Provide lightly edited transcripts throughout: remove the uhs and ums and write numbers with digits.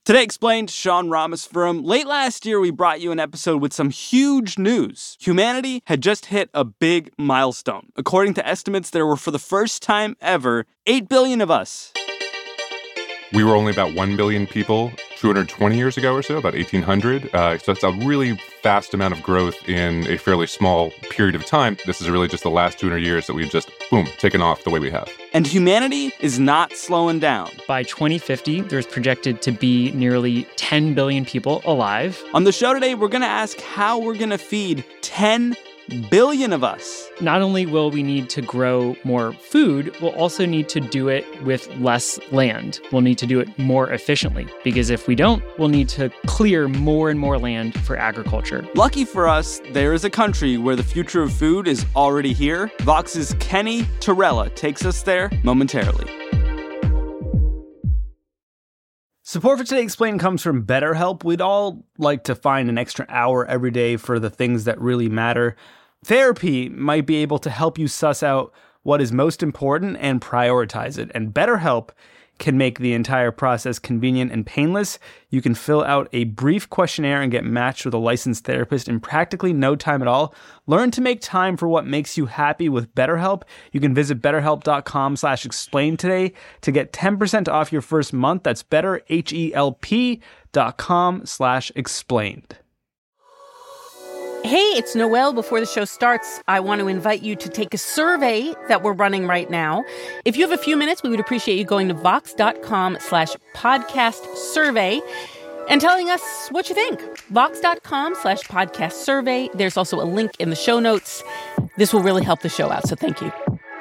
Today Explained, Sean Rameswaram. Late last year, we brought you an episode with some huge news. Humanity had just hit a big milestone. According to estimates, there were, for the first time ever, 8 billion of us. We were only about 1 billion people 220 years ago or so, about 1800. So it's a really fast amount of growth in a fairly small period of time. This is really just the last 200 years that we've just, boom, taken off the way we have. And humanity is not slowing down. By 2050, there's projected to be nearly 10 billion people alive. On the show today, we're going to ask how we're going to feed 10 billion of us. Not only will we need to grow more food, we'll also need to do it with less land. We'll need to do it more efficiently, because if we don't, we'll need to clear more and more land for agriculture. Lucky for us, there is a country where the future of food is already here. Vox's Kenny Torella takes us there momentarily. Support for Today Explained comes from BetterHelp. We'd all like to find an extra hour every day for the things that really matter. Therapy might be able to help you suss out what is most important and prioritize it. And BetterHelp can make the entire process convenient and painless. You can fill out a brief questionnaire and get matched with a licensed therapist in practically no time at all. Learn to make time for what makes you happy with BetterHelp. You can visit betterhelp.com /explain today to get 10% off your first month. That's betterhelp.com /explained. Hey, it's Noelle. Before the show starts, I want to invite you to take a survey that we're running right now. If you have a few minutes, we would appreciate you going to vox.com /podcast survey and telling us what you think. Vox.com /podcast survey. There's also a link in the show notes. This will really help the show out, so thank you.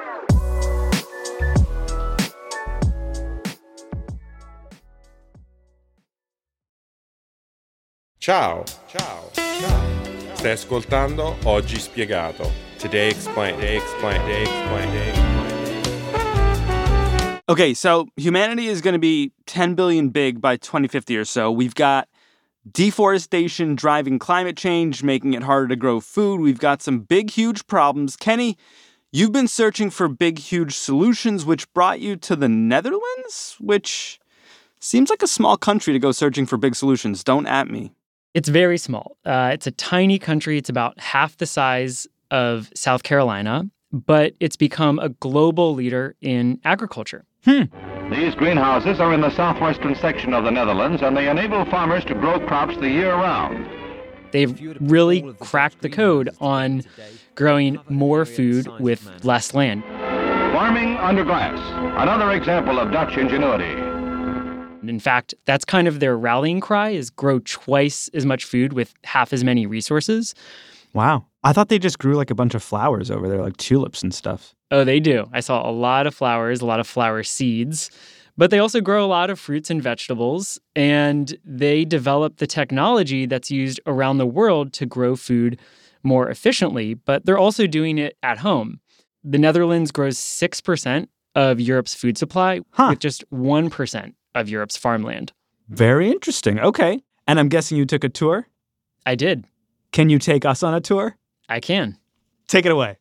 Ciao. Ciao. Ciao. Stai ascoltando Oggi Spiegato. Today Explained. Today Explained. Today Explained. Today Explained. Okay, so humanity is going to be 10 billion big by 2050 or so. We've got deforestation driving climate change, making it harder to grow food. We've got some big, huge problems. Kenny, you've been searching for big, huge solutions, which brought you to the Netherlands, which seems like a small country to go searching for big solutions. Don't at me. It's very small. It's a tiny country. It's about half the size of South Carolina, but it's become a global leader in agriculture. These greenhouses are in the southwestern section of the Netherlands, and they enable farmers to grow crops the year round. They've really cracked the code on growing more food with less land. Farming under glass, another example of Dutch ingenuity. In fact, that's kind of their rallying cry, is grow twice as much food with half as many resources. Wow. I thought they just grew like a bunch of flowers over there, like tulips and stuff. Oh, they do. I saw a lot of flowers, a lot of flower seeds. But they also grow a lot of fruits and vegetables, and they develop the technology that's used around the world to grow food more efficiently, but they're also doing it at home. The Netherlands grows 6% of Europe's food supply with just 1% of Europe's farmland. Very interesting. Okay. And I'm guessing you took a tour? I did. Can you take us on a tour? I can. Take it away.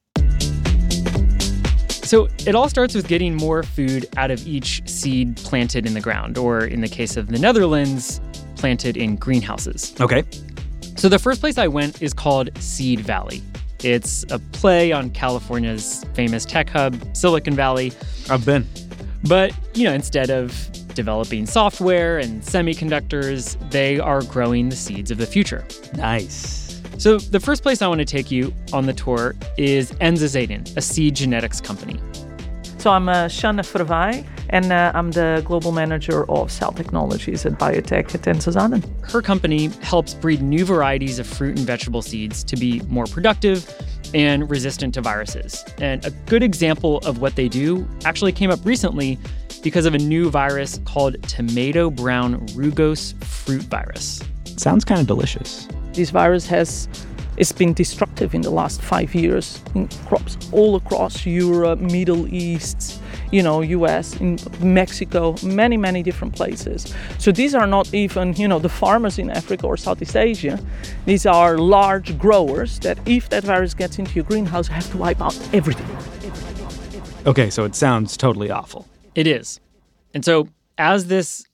So it all starts with getting more food out of each seed planted in the ground, or in the case of the Netherlands, planted in greenhouses. Okay. So the first place I went is called Seed Valley. It's a play on California's famous tech hub, Silicon Valley. I've been. But, instead of developing software and semiconductors, they are growing the seeds of the future. Nice. So the first place I want to take you on the tour is Enza Zaden, a seed genetics company. So I'm Shanna Verwij, and I'm the global manager of cell technologies at biotech at Enza Zaden. Her company helps breed new varieties of fruit and vegetable seeds to be more productive and resistant to viruses. And a good example of what they do actually came up recently because of a new virus called tomato brown rugose fruit virus. Sounds kind of delicious. This virus it's been destructive in the last 5 years in crops all across Europe, Middle East, US, in Mexico, many, many different places. So these are not even, the farmers in Africa or Southeast Asia. These are large growers that if that virus gets into your greenhouse, have to wipe out everything. Okay, so it sounds totally awful. It is. And so as this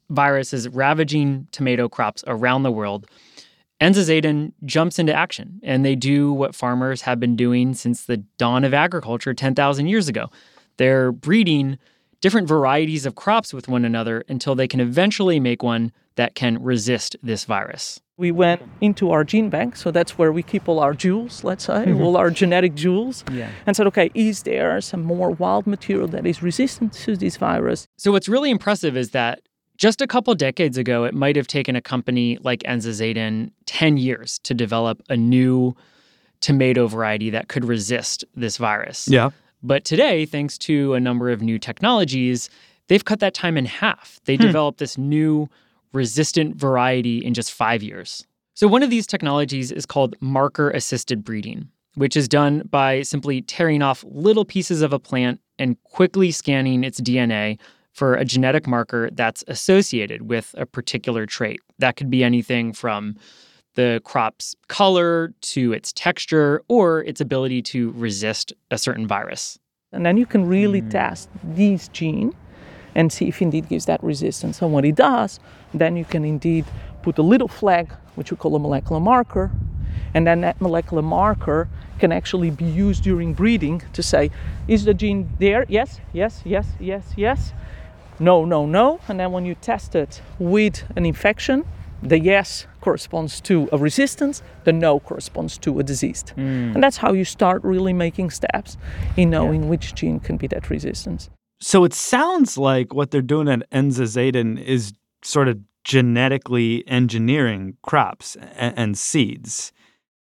virus is ravaging tomato crops around the world, Enzazaden jumps into action, and they do what farmers have been doing since the dawn of agriculture 10,000 years ago. They're breeding different varieties of crops with one another until they can eventually make one that can resist this virus. We went into our gene bank, so that's where we keep all our jewels, let's say, all our genetic jewels, and said, okay, is there some more wild material that is resistant to this virus? So what's really impressive is that just a couple decades ago, it might have taken a company like Enzazaden 10 years to develop a new tomato variety that could resist this virus. Yeah. But today, thanks to a number of new technologies, they've cut that time in half. They developed this new resistant variety in just 5 years. So one of these technologies is called marker-assisted breeding, which is done by simply tearing off little pieces of a plant and quickly scanning its DNA for a genetic marker that's associated with a particular trait. That could be anything from the crop's color to its texture or its ability to resist a certain virus. And then you can really test this gene and see if indeed gives that resistance. And when it does, then you can indeed put a little flag, which we call a molecular marker, and then that molecular marker can actually be used during breeding to say, is the gene there? Yes, yes, yes, yes, yes. No, no, no. And then when you test it with an infection, the yes corresponds to a resistance, the no corresponds to a diseased. And that's how you start really making steps in knowing which gene can be that resistance. So it sounds like what they're doing at Enzazaden is sort of genetically engineering crops and seeds.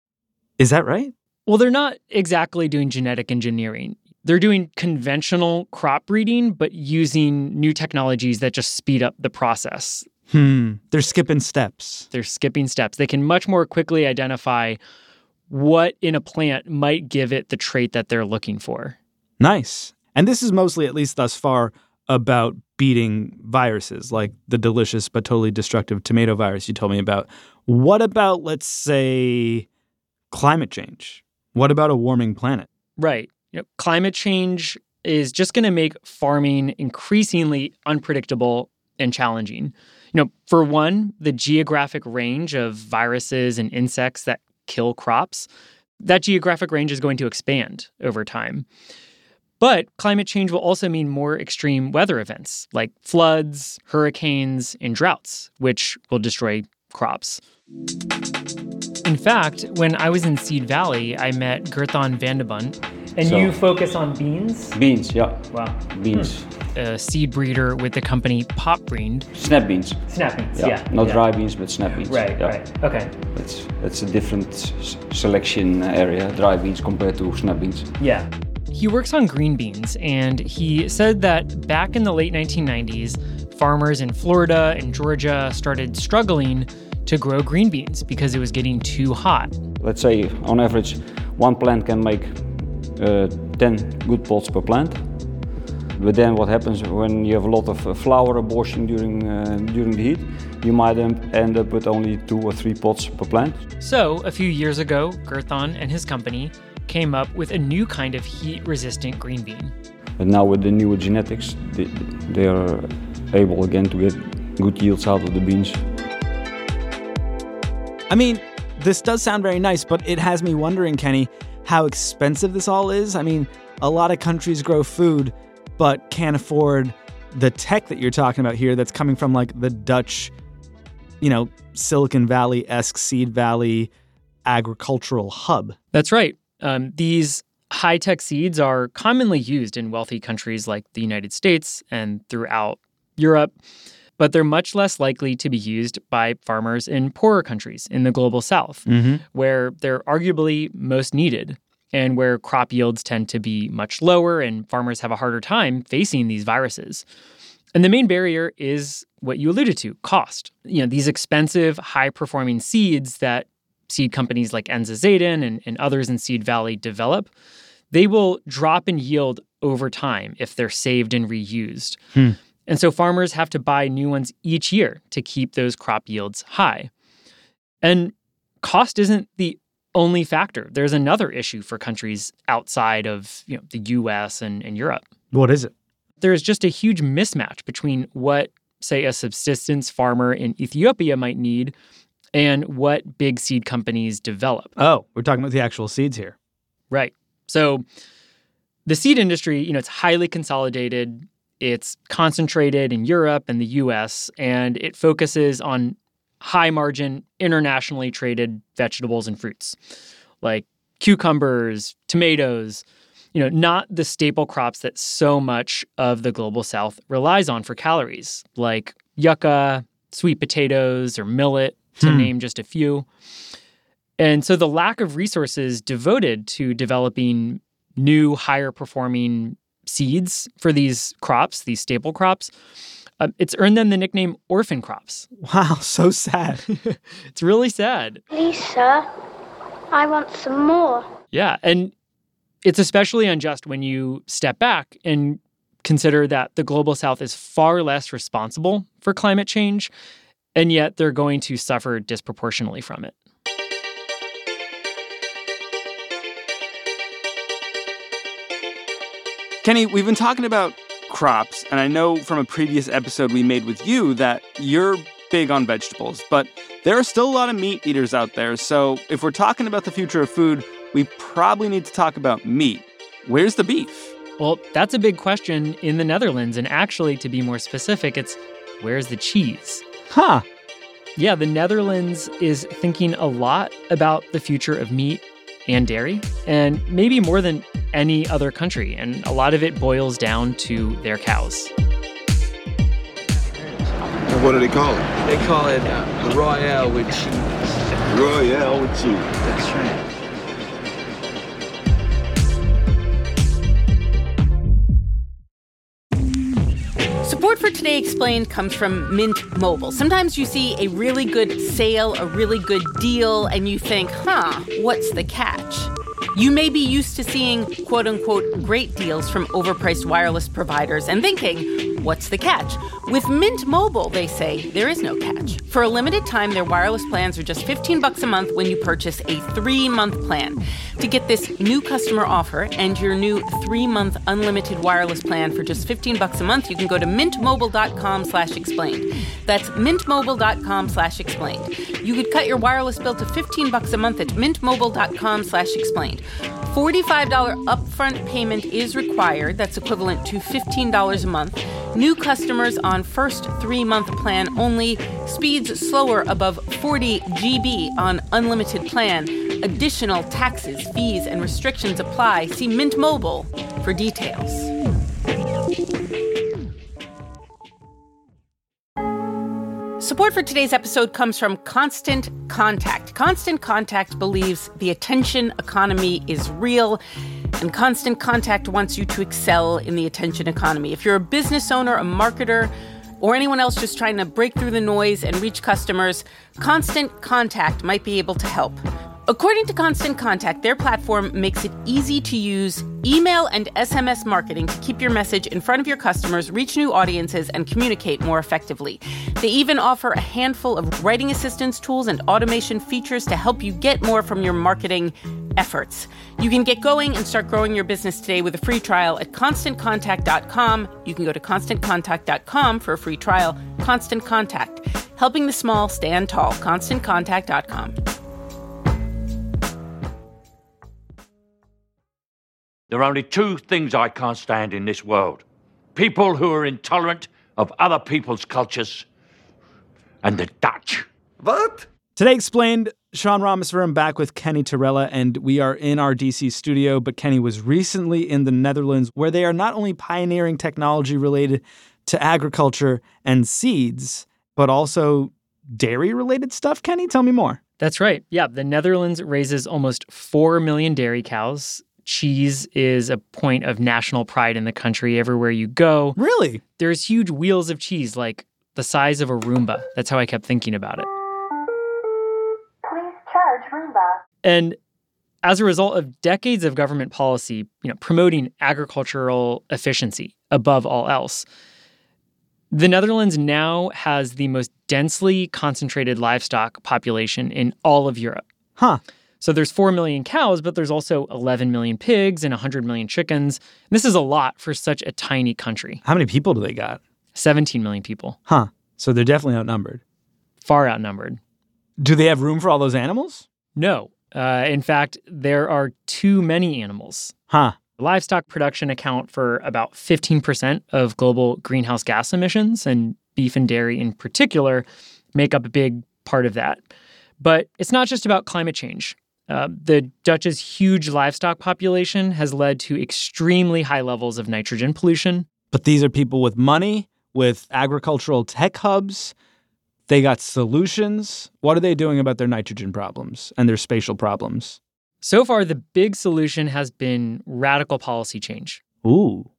Is that right? Well, they're not exactly doing genetic engineering. They're doing conventional crop breeding, but using new technologies that just speed up the process. They're skipping steps. They're skipping steps. They can much more quickly identify what in a plant might give it the trait that they're looking for. Nice. And this is mostly, at least thus far, about beating viruses like the delicious but totally destructive tomato virus you told me about. What about, let's say, climate change? What about a warming planet? Right. Climate change is just going to make farming increasingly unpredictable and challenging. For one, the geographic range of viruses and insects that kill crops, that geographic range is going to expand over time. But climate change will also mean more extreme weather events like floods, hurricanes, and droughts, which will destroy crops. In fact, when I was in Seed Valley, I met Gerthon van de Bunt. And you focus on beans? Beans, yeah. Wow. Beans. A seed breeder with the company Popbreed. Snap beans. Snap beans, Not dry beans, but snap beans. Right. Okay. It's a different selection area, dry beans compared to snap beans. Yeah. He works on green beans, and he said that back in the late 1990s, farmers in Florida and Georgia started struggling to grow green beans because it was getting too hot. Let's say, on average, one plant can make 10 good pods per plant. But then what happens when you have a lot of flower abortion during the heat, you might end up with only 2 or 3 pods per plant. So, a few years ago, Gerthon and his company came up with a new kind of heat-resistant green bean. And now with the newer genetics, they are able again to get good yields out of the beans. I mean, this does sound very nice, but it has me wondering, Kenny, how expensive this all is. I mean, a lot of countries grow food, but can't afford the tech that you're talking about here that's coming from like the Dutch, Silicon Valley-esque Seed Valley agricultural hub. That's right. These high-tech seeds are commonly used in wealthy countries like the United States and throughout Europe, but they're much less likely to be used by farmers in poorer countries in the global south, where they're arguably most needed and where crop yields tend to be much lower and farmers have a harder time facing these viruses. And the main barrier is what you alluded to, cost. These expensive, high-performing seeds that seed companies like Enzazaden and others in Seed Valley develop, they will drop in yield over time if they're saved and reused. And so farmers have to buy new ones each year to keep those crop yields high. And cost isn't the only factor. There's another issue for countries outside of the U.S. and Europe. What is it? There's just a huge mismatch between what say, a subsistence farmer in Ethiopia might need and what big seed companies develop. Oh, we're talking about the actual seeds here. Right. So the seed industry, it's highly consolidated. It's concentrated in Europe and the US, and it focuses on high-margin, internationally traded vegetables and fruits like cucumbers, tomatoes, not the staple crops that so much of the global South relies on for calories, like yucca, sweet potatoes, or millet, to name just a few. And so the lack of resources devoted to developing new, higher-performing seeds for these crops, these staple crops, it's earned them the nickname orphan crops. Wow, so sad. It's really sad. Please, sir, I want some more. Yeah, and it's especially unjust when you step back and consider that the global South is far less responsible for climate change, and yet they're going to suffer disproportionately from it. Kenny, we've been talking about crops, and I know from a previous episode we made with you that you're big on vegetables, but there are still a lot of meat eaters out there. So if we're talking about the future of food, we probably need to talk about meat. Where's the beef? Well, that's a big question in the Netherlands. And actually, to be more specific, it's where's the cheese? Huh. Yeah, the Netherlands is thinking a lot about the future of meat and dairy, and maybe more than any other country. And a lot of it boils down to their cows. And what do they call it? They call it Royale with cheese. Royale with cheese. That's right. Support for Today Explained comes from Mint Mobile. Sometimes you see a really good sale, a really good deal, and you think, what's the catch? You may be used to seeing, quote-unquote, great deals from overpriced wireless providers and thinking, what's the catch? With Mint Mobile, they say, there is no catch. For a limited time, their wireless plans are just $15 a month when you purchase a 3-month plan. To get this new customer offer and your new 3-month unlimited wireless plan for just $15 a month, you can go to mintmobile.com/explained. That's mintmobile.com/explained. You could cut your wireless bill to $15 a month at mintmobile.com/explained. $45 upfront payment is required. That's equivalent to $15 a month. New customers on first 3-month plan only. Speeds slower above 40 GB on unlimited plan. Additional taxes, fees, and restrictions apply. See Mint Mobile for details. Support for today's episode comes from Constant Contact. Constant Contact believes the attention economy is real, and Constant Contact wants you to excel in the attention economy. If you're a business owner, a marketer, or anyone else just trying to break through the noise and reach customers, Constant Contact might be able to help. According to Constant Contact, their platform makes it easy to use email and SMS marketing to keep your message in front of your customers, reach new audiences, and communicate more effectively. They even offer a handful of writing assistance tools and automation features to help you get more from your marketing efforts. You can get going and start growing your business today with a free trial at ConstantContact.com. You can go to ConstantContact.com for a free trial. Constant Contact, helping the small stand tall. ConstantContact.com. There are only two things I can't stand in this world. People who are intolerant of other people's cultures and the Dutch. What? Today Explained, Sean Rameswaram back with Kenny Torella, and we are in our DC studio, but Kenny was recently in the Netherlands, where they are not only pioneering technology related to agriculture and seeds, but also dairy-related stuff. Kenny, tell me more. That's right. Yeah, the Netherlands raises almost 4 million dairy cows. Cheese is a point of national pride in the country everywhere you go. Really? There's huge wheels of cheese, like the size of a Roomba. That's how I kept thinking about it. Please charge Roomba. And as a result of decades of government policy, promoting agricultural efficiency above all else, the Netherlands now has the most densely concentrated livestock population in all of Europe. Huh. So there's 4 million cows, but there's also 11 million pigs and 100 million chickens. And this is a lot for such a tiny country. How many people do they got? 17 million people. Huh. So they're definitely outnumbered. Far outnumbered. Do they have room for all those animals? No. In fact, there are too many animals. Huh. Livestock production account for about 15% of global greenhouse gas emissions, and beef and dairy in particular make up a big part of that. But it's not just about climate change. The Dutch's huge livestock population has led to extremely high levels of nitrogen pollution. But these are people with money, with agricultural tech hubs. They got solutions. What are they doing about their nitrogen problems and their spatial problems? So far, the big solution has been radical policy change. Ooh.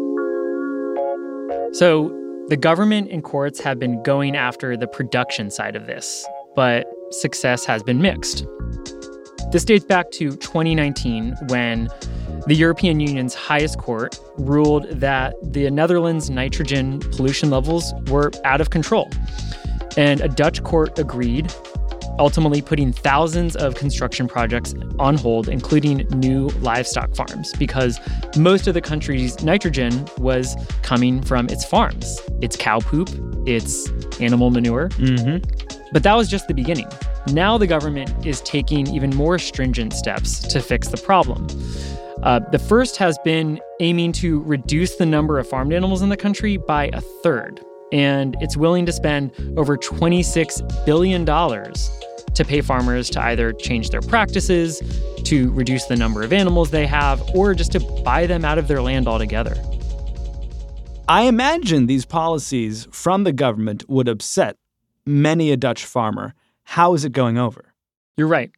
So the government and courts have been going after the production side of this, but success has been mixed. This dates back to 2019 when the European Union's highest court ruled that the Netherlands' nitrogen pollution levels were out of control. And a Dutch court agreed, ultimately putting thousands of construction projects on hold, including new livestock farms, because most of the country's nitrogen was coming from its farms, its cow poop, its animal manure. But that was just the beginning. Now the government is taking even more stringent steps to fix the problem. The first has been aiming to reduce the number of farmed animals in the country by a third. And it's willing to spend over $26 billion to pay farmers to either change their practices, to reduce the number of animals they have, or just to buy them out of their land altogether. I imagine these policies from the government would upset many a Dutch farmer. How is it going over? You're right.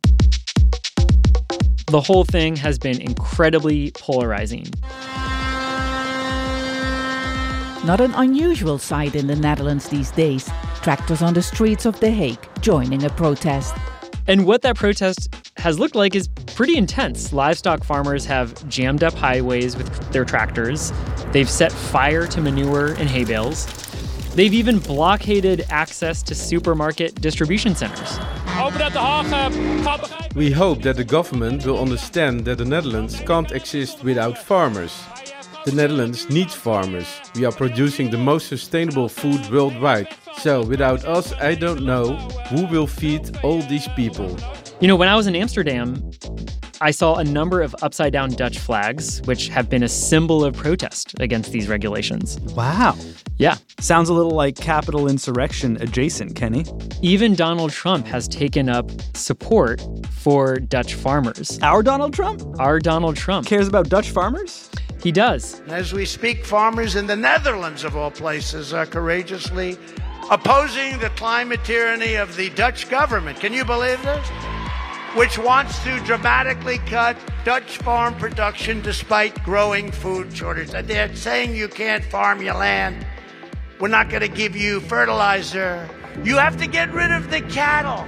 The whole thing has been incredibly polarizing. Not an unusual sight in the Netherlands these days. Tractors on the streets of The Hague joining a protest. And what that protest has looked like is pretty intense. Livestock farmers have jammed up highways with their tractors. They've set fire to manure and hay bales. They've even blockaded access to supermarket distribution centers. We hope that the government will understand that the Netherlands can't exist without farmers. The Netherlands needs farmers. We are producing the most sustainable food worldwide. So without us, I don't know who will feed all these people. You know, when I was in Amsterdam, I saw a number of upside-down Dutch flags, which have been a symbol of protest against these regulations. Wow. Yeah. Sounds a little like Capitol insurrection adjacent, Kenny. Even Donald Trump has taken up support for Dutch farmers. Our Donald Trump? Our Donald Trump. Cares about Dutch farmers? He does. As we speak, farmers in the Netherlands, of all places, are courageously opposing the climate tyranny of the Dutch government. Can you believe this? Which wants to dramatically cut Dutch farm production despite growing food shortage. They're saying you can't farm your land. We're not going to give you fertilizer. You have to get rid of the cattle.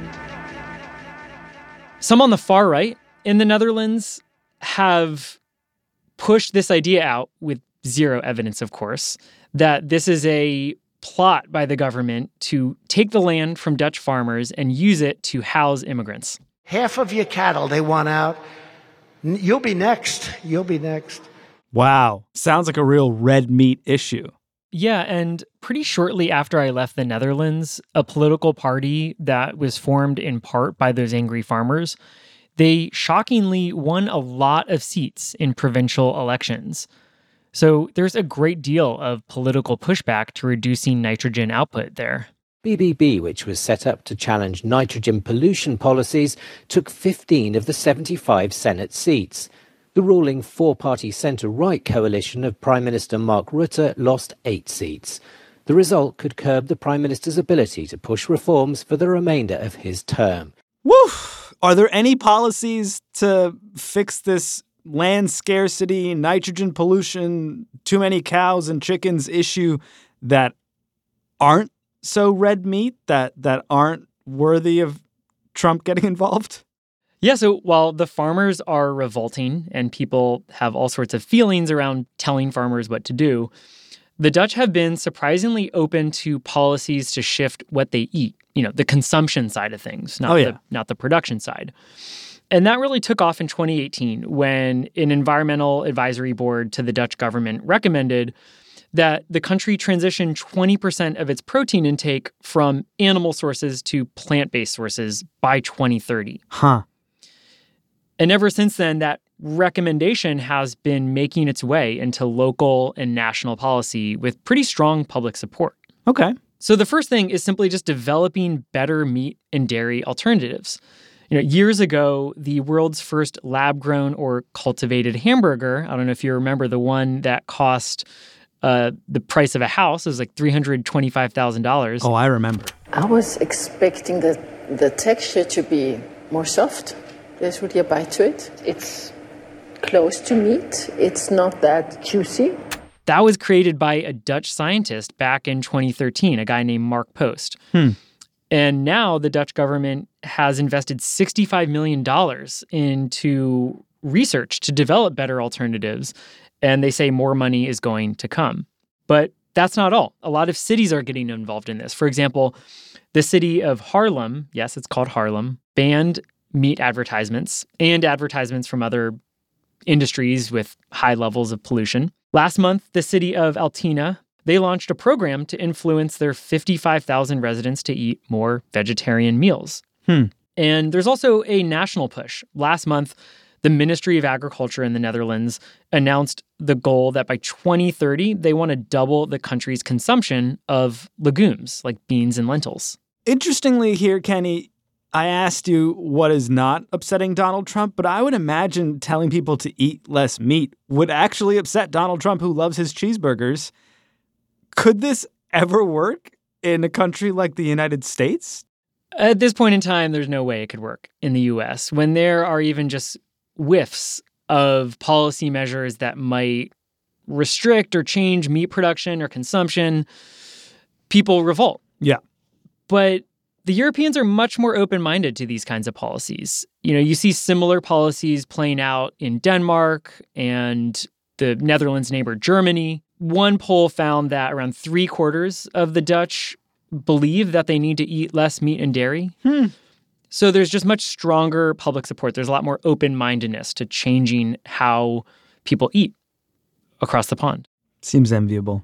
Some on the far right in the Netherlands have pushed this idea out, with zero evidence, of course, that this is a plot by the government to take the land from Dutch farmers and use it to house immigrants. Half of your cattle they want out. You'll be next. You'll be next. Wow. Sounds like a real red meat issue. Yeah, and pretty shortly after I left the Netherlands, a political party that was formed in part by those angry farmers, they shockingly won a lot of seats in provincial elections. So there's a great deal of political pushback to reducing nitrogen output there. BBB, which was set up to challenge nitrogen pollution policies, took 15 of the 75 Senate seats. The ruling four-party centre-right coalition of Prime Minister Mark Rutte lost 8 seats. The result could curb the Prime Minister's ability to push reforms for the remainder of his term. Woo! Are there any policies to fix this land scarcity, nitrogen pollution, too many cows and chickens issue that aren't so red meat, that aren't worthy of Trump getting involved? Yeah, so while the farmers are revolting and people have all sorts of feelings around telling farmers what to do, the Dutch have been surprisingly open to policies to shift what they eat, the consumption side of things, not the production side. And that really took off in 2018 when an environmental advisory board to the Dutch government recommended that the country transitioned 20% of its protein intake from animal sources to plant-based sources by 2030. Huh. And ever since then, that recommendation has been making its way into local and national policy with pretty strong public support. Okay. So the first thing is simply just developing better meat and dairy alternatives. Years ago, the world's first lab-grown or cultivated hamburger, I don't know if you remember the one that cost the price of a house, it was like $325,000. Oh, I remember. I was expecting the texture to be more soft. There's really a bite to it. It's close to meat. It's not that juicy. That was created by a Dutch scientist back in 2013, a guy named Mark Post. And now the Dutch government has invested $65 million into research to develop better alternatives. And they say more money is going to come. But that's not all. A lot of cities are getting involved in this. For example, the city of Haarlem, yes, it's called Haarlem, banned meat advertisements and advertisements from other industries with high levels of pollution. Last month, the city of Altena, they launched a program to influence their 55,000 residents to eat more vegetarian meals. And there's also a national push. Last month, the Ministry of Agriculture in the Netherlands announced the goal that by 2030, they want to double the country's consumption of legumes like beans and lentils. Interestingly here, Kenny, I asked you what is not upsetting Donald Trump, but I would imagine telling people to eat less meat would actually upset Donald Trump, who loves his cheeseburgers. Could this ever work in a country like the United States? At this point in time, there's no way it could work in the U.S. when there are even just whiffs of policy measures that might restrict or change meat production or consumption. People revolt. Yeah. But the Europeans are much more open-minded to these kinds of policies. You see similar policies playing out in Denmark and the Netherlands' neighbor Germany. One poll found that around 3/4 of the Dutch believe that they need to eat less meat and dairy. So there's just much stronger public support. There's a lot more open-mindedness to changing how people eat across the pond. Seems enviable.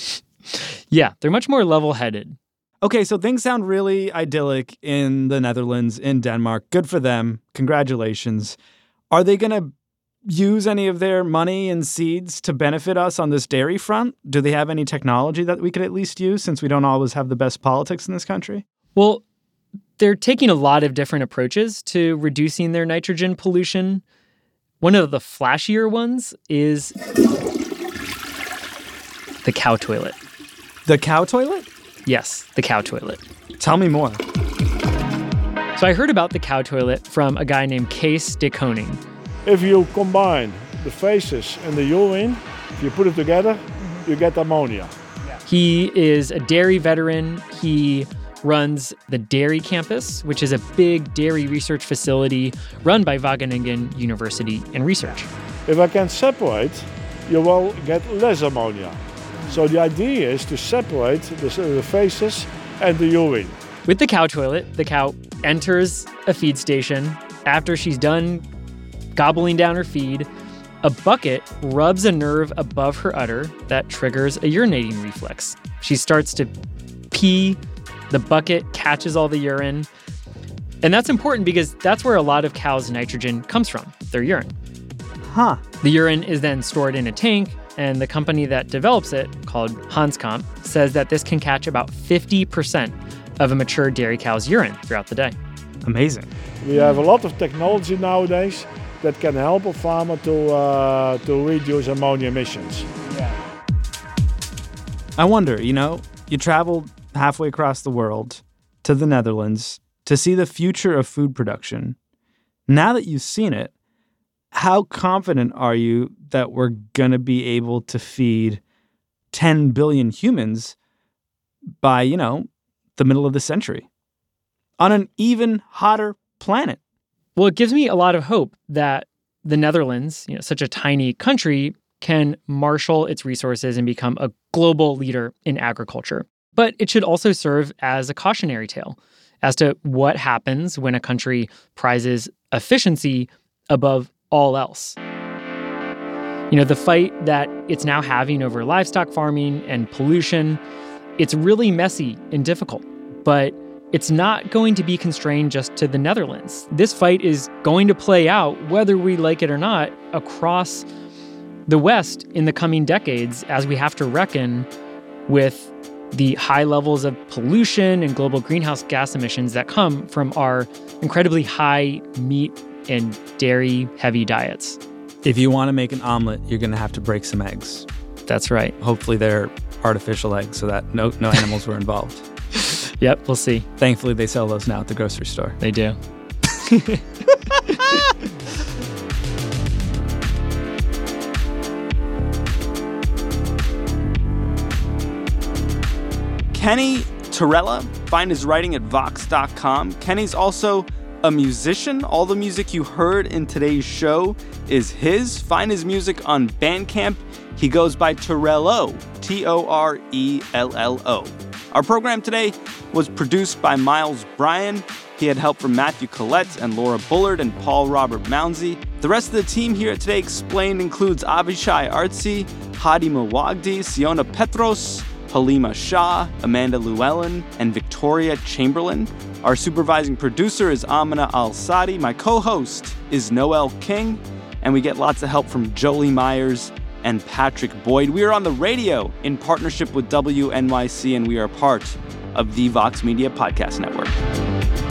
Yeah, they're much more level-headed. Okay, so things sound really idyllic in the Netherlands, in Denmark. Good for them. Congratulations. Are they going to use any of their money and seeds to benefit us on this dairy front? Do they have any technology that we could at least use, since we don't always have the best politics in this country? Well, they're taking a lot of different approaches to reducing their nitrogen pollution. One of the flashier ones is the cow toilet. The cow toilet? Yes, the cow toilet. Tell me more. So I heard about the cow toilet from a guy named Kees de Koning. If you combine the feces and the urine, if you put it together, you get ammonia. He is a dairy veteran. He runs the Dairy Campus, which is a big dairy research facility run by Wageningen University and Research. If I can separate, you will get less ammonia. So the idea is to separate the feces and the urine. With the cow toilet, the cow enters a feed station. After she's done gobbling down her feed, a bucket rubs a nerve above her udder that triggers a urinating reflex. She starts to pee. The bucket catches all the urine. And that's important because that's where a lot of cows' nitrogen comes from, their urine. Huh. The urine is then stored in a tank, and the company that develops it, called Hanskamp, says that this can catch about 50% of a mature dairy cow's urine throughout the day. Amazing. We have a lot of technology nowadays that can help a farmer to reduce ammonia emissions. I wonder, you traveled halfway across the world to the Netherlands to see the future of food production. Now that you've seen it, how confident are you that we're going to be able to feed 10 billion humans by, the middle of the century on an even hotter planet? Well, it gives me a lot of hope that the Netherlands, such a tiny country, can marshal its resources and become a global leader in agriculture. But it should also serve as a cautionary tale as to what happens when a country prizes efficiency above all else. The fight that it's now having over livestock farming and pollution, it's really messy and difficult, but it's not going to be constrained just to the Netherlands. This fight is going to play out, whether we like it or not, across the West in the coming decades as we have to reckon with the high levels of pollution and global greenhouse gas emissions that come from our incredibly high meat and dairy-heavy diets. If you want to make an omelet, you're going to have to break some eggs. That's right. Hopefully they're artificial eggs so that no animals were involved. Yep, we'll see. Thankfully, they sell those now at the grocery store. They do. Kenny Torella, find his writing at Vox.com. Kenny's also a musician. All the music you heard in today's show is his. Find his music on Bandcamp. He goes by Torello, Torello. Our program today was produced by Miles Bryan. He had help from Matthew Collette and Laura Bullard and Paul Robert Mounsey. The rest of the team here at Today Explained includes Avishai Artsy, Hadi Mawagdi, Siona Petros, Halima Shah, Amanda Llewellyn, and Victoria Chamberlain. Our supervising producer is Amina Al-Sadi. My co-host is Noel King. And we get lots of help from Jolie Myers and Patrick Boyd. We are on the radio in partnership with WNYC, and we are part of the Vox Media Podcast Network.